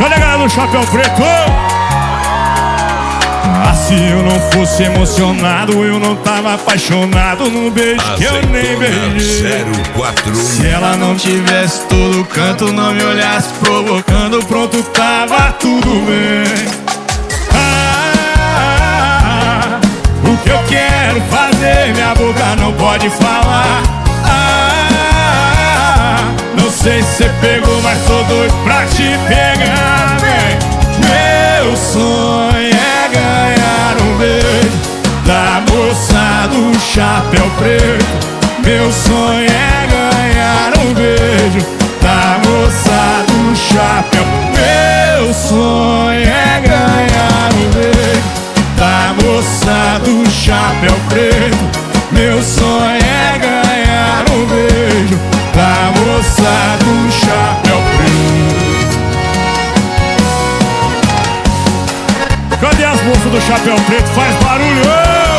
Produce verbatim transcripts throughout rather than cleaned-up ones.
Cadê a galera do Chapéu Preto? Ah, se eu não fosse emocionado, eu não tava apaixonado num beijo que eu nem beijei. zero quatro um. Se ela não tivesse todo canto, não me olhasse provocando, pronto, tava tudo bem. Ah, o que eu quero fazer, minha boca não pode falar. Ah, não sei se você pegou, mas tô doido pra te pegar, vem. Meu sonho é ganhar um beijo da moça do Chapéu Preto. Meu sonho é ganhar um beijo da moça do Chapéu. Meu sonho é ganhar um beijo da moça do Chapéu Preto. Meu sonho é ganhar um beijo da moça do Chapéu Preto. Cadê as moças do Chapéu Preto? Faz barulho!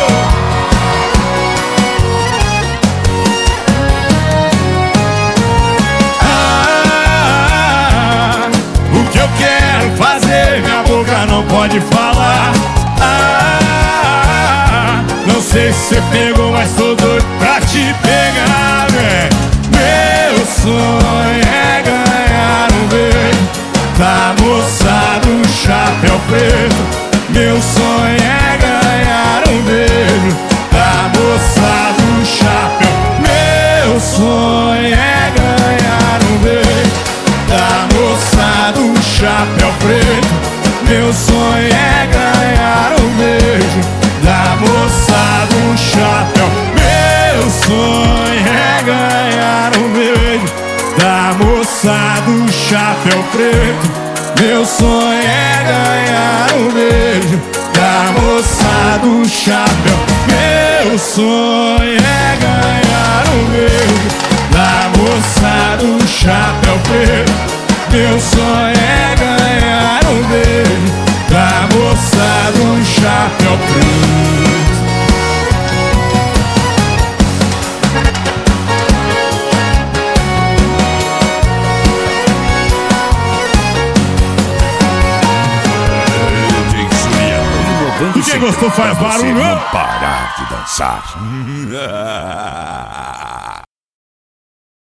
Ah, o que eu quero fazer, minha boca não pode falar. Ah, não sei se você pegou, mas tô doido pra te pegar, véi. Meu sonho é ganhar um beijo da moça do Chapéu Preto. Meu sonho é ganhar um beijo da moça do Chapéu. Meu sonho é ganhar um beijo da moça do Chapéu Preto. Meu sonho é ganhar um beijo da moça do Chapéu. Meu sonho é ganhar um beijo da moça do Chapéu Preto. Meu sonho é ganhar um beijo da moça do Chapéu. Meu sonho é ganhar um beijo da moça do Chapéu Preto. Meu sonho é ganhar um beijo da moça do Chapéu Preto. Quem gostou faz barulho. Não parar de dançar.